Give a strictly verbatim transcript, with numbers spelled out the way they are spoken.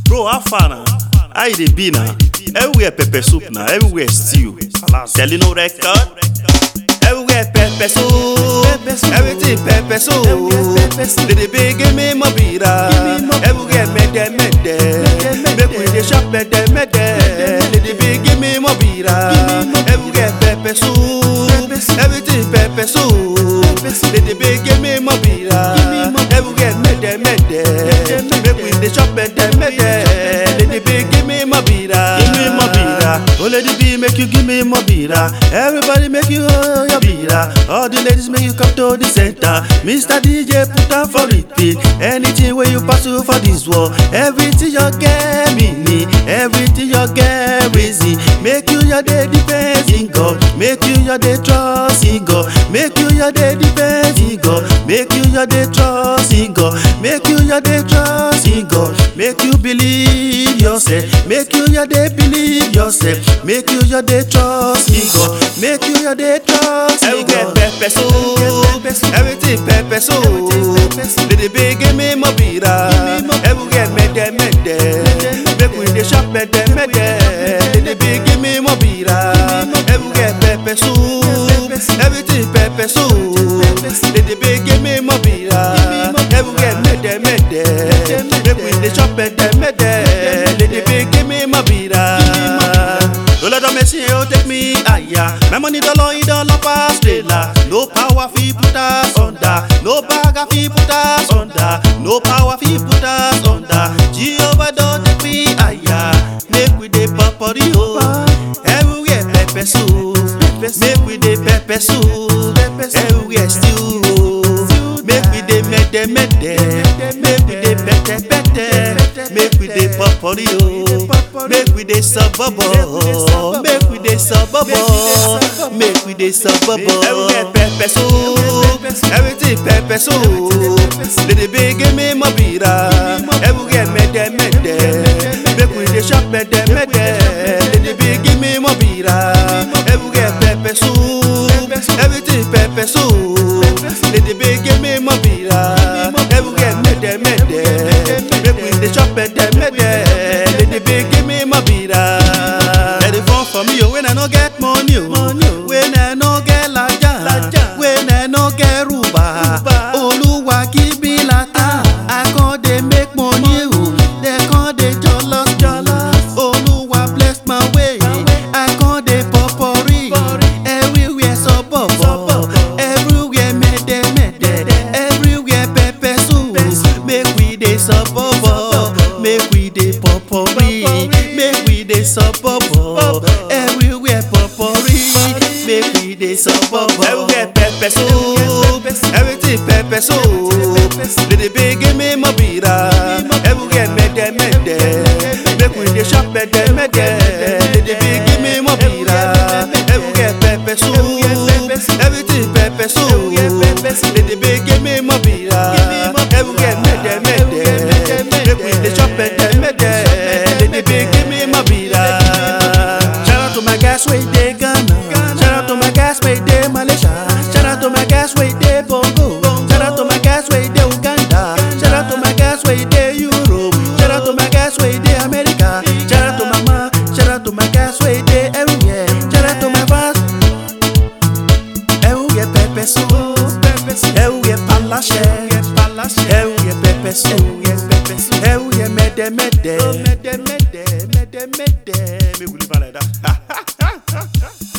Bro, how far now? How you dey be now? Everywhere pepper soup now, everywhere stew. Selling no record. Everywhere pepper soup, everything pepper soup. They dey give me more bira. Everywhere mede mede, make we dey shop mede mede. They dey give me more bira. Everywhere pepper soup, everything pepper soup. They dey give me more bira. Everywhere mede mede, make we dey shop mede mede. They dey give me more bira. Give me more bira. Oh lady B, make you give me more bira. Everybody make you hold your bira. All the ladies make you come to the center. Mister D J put on for repeat. Anything where you pass through for this world, everything you get me need, everything you get easy. Make you your day depends in God. Make you your day trust in God. Make you your day depends in God. Make you your day trust in God. Make you your day trust in God. Make you believe yourself. Make you your day believe yourself. Make you your day trust in God. Make you your day trust in God. Pepper soup, everything pepper soup. They dey give me more bira. Everywhere mede mede, make we dey shop mede mede. They dey give me more bira. Everywhere pepper soup, everything pepper soup. They dey give me more bira. Everywhere mede mede, make we dey shop mede mede. They dey give me more bira. Don't let them messy, oh take me higher. My money dollar, it dollar pass trailer. No power fi put us under. No bag fi put us under. No power fi put us under. Jehovah don't take me higher. Make we dey popori oh. Everywhere pepper soup. Make we dey pepper soup. Everywhere stew oh. Make we dey mede mede. Make we dey bete bete. Make we dey popori oh. Make we dey suburbo. Make we dey suburbo. Make we dey suburbo. Everywhere pepper soup, everything pepper soup. They dey give me more bira. Everywhere mede mede, make we dey shop mede mede. They dey give me more bira. Everywhere pepper soup, everything pepper soup. They dey give me more bira. Everywhere mede mede, make we dey shop mede mede. They dey give me more bira. Let it fall for me, oh, when I no get money, oh. When I no get laja, when I no get ruba. Oluwa give me lata, I can't dey make money, oh. They can't dey jealous, jealous. Oluwa bless my way, I can't dey popori. Everywhere suburb, everywhere mede mede, everywhere pepper soup. Make we dey suburb, make we dey popori, make we dey suburb. Everywhere popori, make we dey suburb. Everywhere pepper soup, everything pepper soup. They dey give me more bira. Everywhere mede mede, make we dey shop mede mede. They dey give me more bira. Everywhere pepper soup, everything pepper soup. They dey give me more bira. Everywhere mede mede, make we dey shop mede mede. They dey give me more bira. Shout out to my guys wey dey Ghana. Shout out to my guys wey dey Malaysia. Shout out to my guys wey dey Bongo. Shout out to my guys wey dey Uganda. Shout out to my guys wey dey Europe. Shout out to my guys wey dey America. Shout out to mama. Shout out to my guys wey dey everywhere. Shout out to my fans. Everywhere pepper soup. Everywhere palace. Everywhere pepper soup. Everywhere mede mede. Mede mede mede mede. Make we live like that.